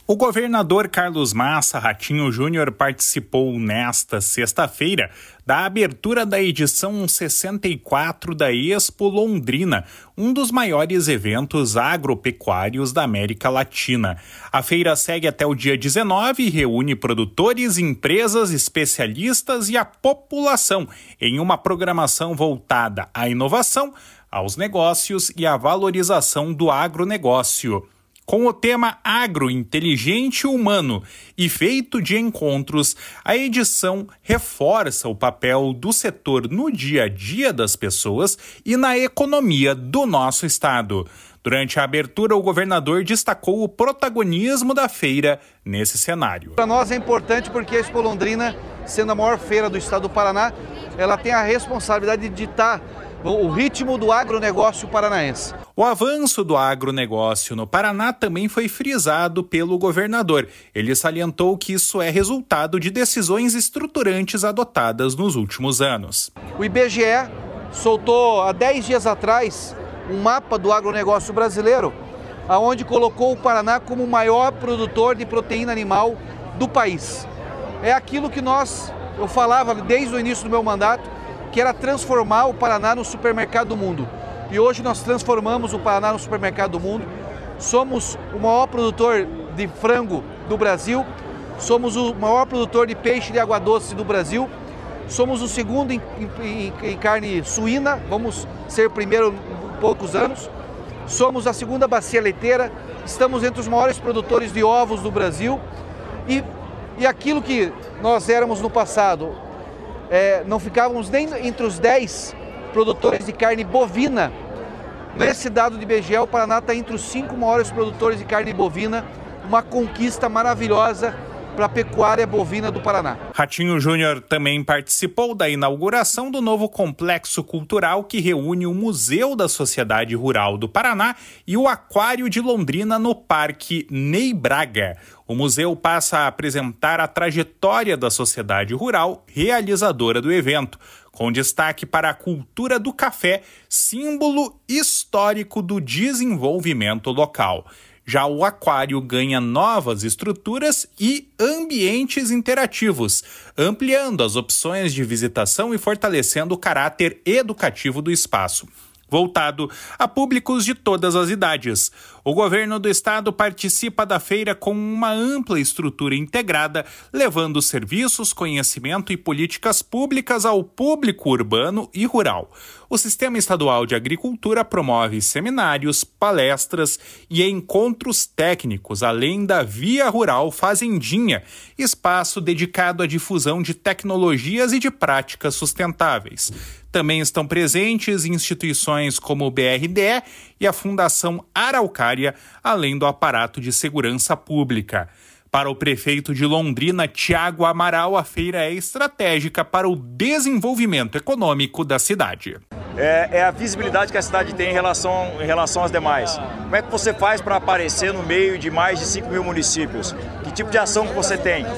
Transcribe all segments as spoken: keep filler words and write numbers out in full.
O governador Carlos Massa Ratinho Júnior participou nesta sexta-feira da abertura da edição sessenta e quatro da Expo Londrina, um dos maiores eventos agropecuários da América Latina. A feira segue até o dia dezenove e reúne produtores, empresas, especialistas e a população em uma programação voltada à inovação, aos negócios e à valorização do agronegócio. Com o tema Agro Inteligente Humano e feito de encontros, a edição reforça o papel do setor no dia a dia das pessoas e na economia do nosso estado. Durante a abertura, o governador destacou o protagonismo da feira nesse cenário. Para nós é importante porque a Expo Londrina, sendo a maior feira do estado do Paraná, ela tem a responsabilidade de ditar o ritmo do agronegócio paranaense. O avanço do agronegócio no Paraná também foi frisado pelo governador. Ele salientou que isso é resultado de decisões estruturantes adotadas nos últimos anos. O I B G E soltou há dez dias atrás um mapa do agronegócio brasileiro, onde colocou o Paraná como o maior produtor de proteína animal do país. É aquilo que nós, eu falava desde o início do meu mandato, que era transformar o Paraná no supermercado do mundo. E hoje nós transformamos o Paraná no supermercado do mundo. Somos o maior produtor de frango do Brasil, somos o maior produtor de peixe de água doce do Brasil, somos o segundo em, em, em carne suína, vamos ser o primeiro em poucos anos, somos a segunda bacia leiteira, estamos entre os maiores produtores de ovos do Brasil e, e aquilo que nós éramos no passado, É, não ficávamos nem entre os dez produtores de carne bovina. Nesse dado de I B G E, o Paraná está entre os cinco maiores produtores de carne bovina, uma conquista maravilhosa para a pecuária bovina do Paraná. Ratinho Júnior também participou da inauguração do novo complexo cultural que reúne o Museu da Sociedade Rural do Paraná e o Aquário de Londrina no Parque Ney Braga. O museu passa a apresentar a trajetória da sociedade rural realizadora do evento, com destaque para a cultura do café, símbolo histórico do desenvolvimento local. Já o aquário ganha novas estruturas e ambientes interativos, ampliando as opções de visitação e fortalecendo o caráter educativo do espaço, voltado a públicos de todas as idades. O governo do estado participa da feira com uma ampla estrutura integrada, levando serviços, conhecimento e políticas públicas ao público urbano e rural. O Sistema Estadual de Agricultura promove seminários, palestras e encontros técnicos, além da Via Rural Fazendinha, espaço dedicado à difusão de tecnologias e de práticas sustentáveis. Também estão presentes instituições como o B R D E e a Fundação Araucária, além do aparato de segurança pública. Para o prefeito de Londrina, Tiago Amaral, a feira é estratégica para o desenvolvimento econômico da cidade. É, é a visibilidade que a cidade tem em relação, em relação às demais. Como é que você faz para aparecer no meio de mais de cinco mil municípios? Que tipo de ação que você tem?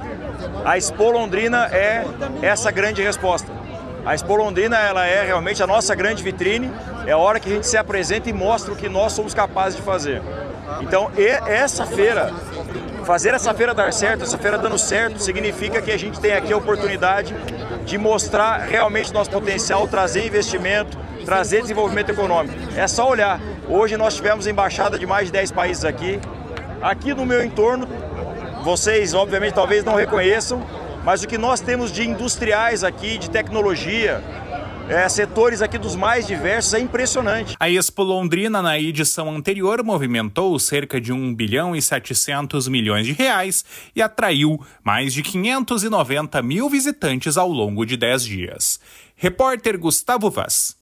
A Expo Londrina é essa grande resposta. A Expo Londrina ela é realmente a nossa grande vitrine, é a hora que a gente se apresenta e mostra o que nós somos capazes de fazer. Então, essa feira, fazer essa feira dar certo, essa feira dando certo, significa que a gente tem aqui a oportunidade de mostrar realmente nosso potencial, trazer investimento, trazer desenvolvimento econômico. É só olhar. Hoje nós tivemos embaixada de mais de dez países aqui. Aqui no meu entorno, vocês obviamente talvez não reconheçam, mas o que nós temos de industriais aqui, de tecnologia, é, setores aqui dos mais diversos, é impressionante. A Expo Londrina, na edição anterior, movimentou cerca de um bilhão e setecentos milhões de reais e atraiu mais de quinhentos e noventa mil visitantes ao longo de dez dias. Repórter Gustavo Vaz.